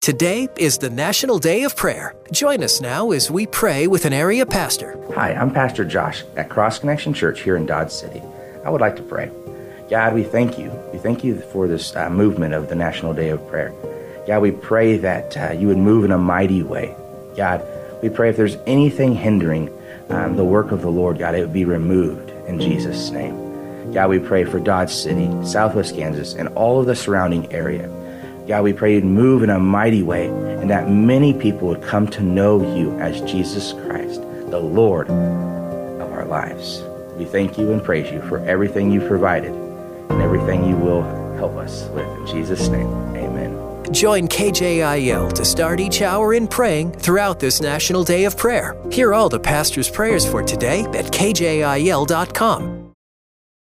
Today is the National Day of Prayer. Join us now as we pray with an area pastor. Hi, I'm Pastor Josh at Cross Connection Church here in Dodge City. I would like to pray. God, we thank you. We thank you for this movement of the National Day of Prayer. God, we pray that you would move in a mighty way. God, we pray if there's anything hindering the work of the Lord, God, it would be removed in Jesus' name. God, we pray for Dodge City, Southwest Kansas, and all of the surrounding area. God, we pray you'd move in a mighty way and that many people would come to know you as Jesus Christ, the Lord of our lives. We thank you and praise you for everything you've provided and everything you will help us with. In Jesus' name, amen. Join KJIL to start each hour in praying throughout this National Day of Prayer. Hear all the pastor's prayers for today at kjil.com.